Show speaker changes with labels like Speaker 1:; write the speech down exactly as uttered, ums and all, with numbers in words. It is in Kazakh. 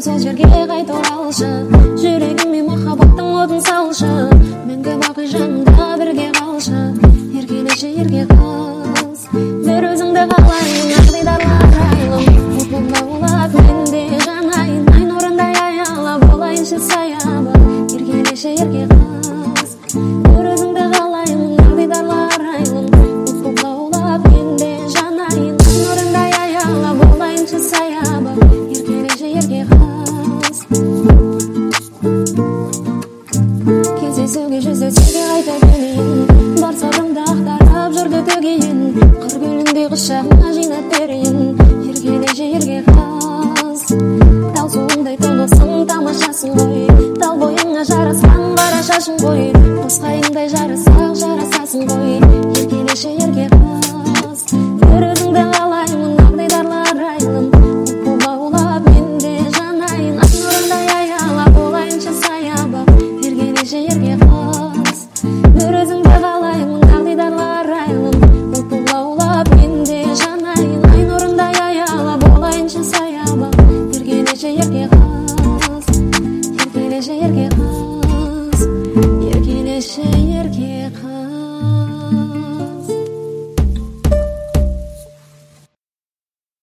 Speaker 1: сол жерге қайта оралшы, жүрегіме махаббаттың отын салшы, мәңгі бақи жанымда бірге қалшы, еркелеші ерке қыз. Бір өзіңді қалаймын, ақ дидарлы арайлым, от болып лаулап мен де жанайын, ай нұрындай аялап болайыншы саябыр, еркелеші ерке қыз. Бір өзіңді қалаймын, ақ дидарлы арайлым, от болып лаулап мен де жанайын, ай нұрындай аялап болайыншы саябыр, еркелеші ерке қыз. Кездесуге жүздесуге қайта келейін, бар сабырымды ақтарып жүрді төгейін, қыр гүліндей құшағыңа жинап берейін, еркелеші ерке қыз. Тал суындай толықсың, тамашасың ғой, тал бойыңа жарасқан қара шашың ғой, қос қайыңдай жарасақ жарасасың ғой, еркелеші ерке қыз. Бір өзіңді қалаймын, ақ дидарлы арайлым, от болып лаулап мен де жанайын, ай нұрындай аялап болайыншы саябақ, еркелеші ерке қыз. Бір өзіңді қалаймын, ақ дидарлы арайлым, от болып лаулап мен де жанайын, ай нұрындай аялап болайыншы саябақ, еркелеші ерке қыз, еркелеші ерке қыз.